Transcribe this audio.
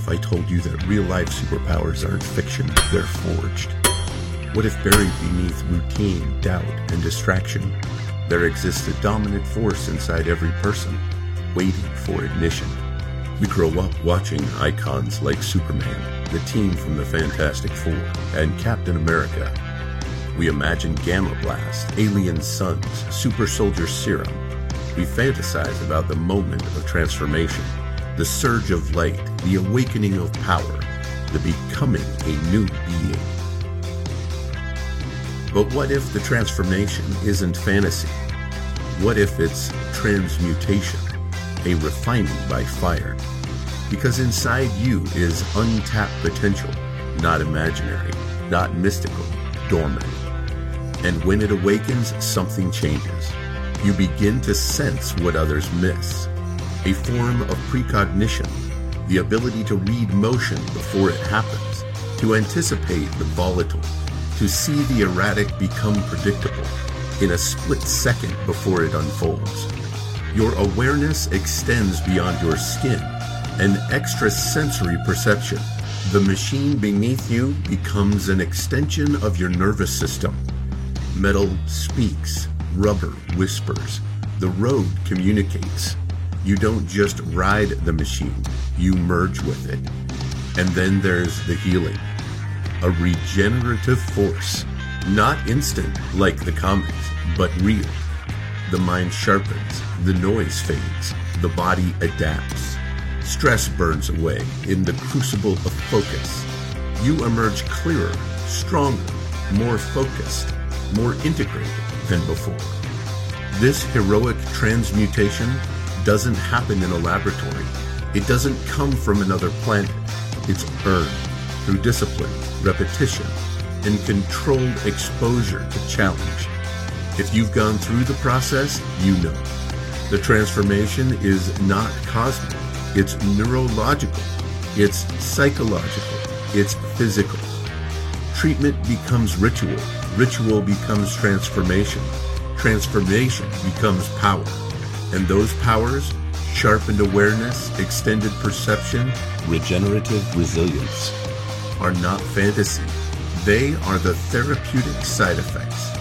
I told you that real-life superpowers aren't fiction, they're forged? What if buried beneath routine, doubt, and distraction, there exists a dominant force inside every person, waiting for ignition? We grow up watching icons like Superman, the team from the Fantastic Four, and Captain America. We imagine Gamma Blast, Alien Suns, Super Soldier Serum. We fantasize about the moment of transformation, the surge of light, the awakening of power, the becoming a new being. But what if the transformation isn't fantasy? What if it's transmutation, a refining by fire? Because inside you is untapped potential, not imaginary, not mystical, dormant. And when it awakens, something changes. You begin to sense what others miss. A form of precognition, the ability to read motion before it happens, to anticipate the volatile, to see the erratic become predictable in a split second before it unfolds. Your awareness extends beyond your skin, an extrasensory perception. The machine beneath you becomes an extension of your nervous system. Metal speaks, rubber whispers, the road communicates. You don't just ride the machine, you merge with it. And then there's the healing. A regenerative force, not instant like the comics, but real. The mind sharpens, the noise fades, the body adapts. Stress burns away in the crucible of focus. You emerge clearer, stronger, more focused, more integrated than before. This heroic transmutation doesn't happen in a laboratory. It doesn't come from another planet. It's earned through discipline, repetition, and controlled exposure to challenge. If you've gone through the process, you know. The transformation is not cosmic. It's neurological. It's psychological. It's physical. Treatment becomes ritual. Ritual becomes transformation. Transformation becomes power. And those powers, sharpened awareness, extended perception, regenerative resilience, are not fantasy. They are the therapeutic side effects